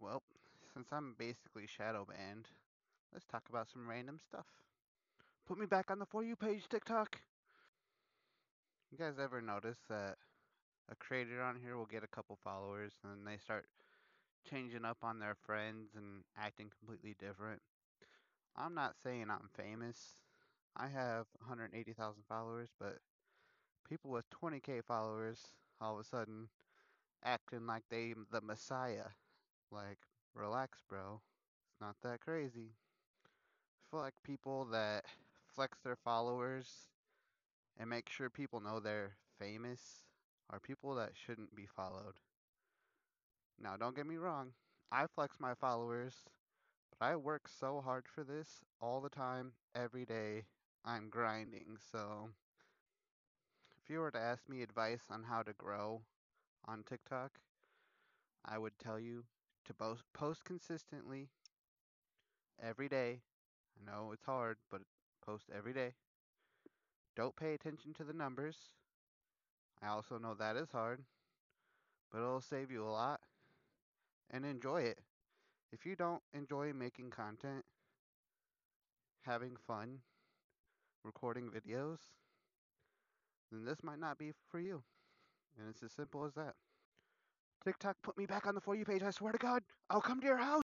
Well, since I'm basically shadow banned, let's talk about some random stuff. Put me back on the For You page, TikTok. You guys ever notice that a creator on here will get a couple followers and then they start changing up on their friends and acting completely different? I'm not saying I'm famous. I have 180,000 followers, but people with 20K followers all of a sudden acting like they the messiah. Like, relax, bro. It's not that crazy. I feel like people that flex their followers and make sure people know they're famous are people that shouldn't be followed. Now, don't get me wrong, I flex my followers, but I work so hard for this all the time, every day. I'm grinding. So, if you were to ask me advice on how to grow on TikTok, I would tell you to post consistently every day. I know it's hard, but post every day. Don't pay attention to the numbers. I also know that is hard, but it'll save you a lot and enjoy it. If you don't enjoy making content, having fun, recording videos, then this might not be for you. And it's as simple as that. TikTok put me back on the For You page, I swear to God. I'll come to your house.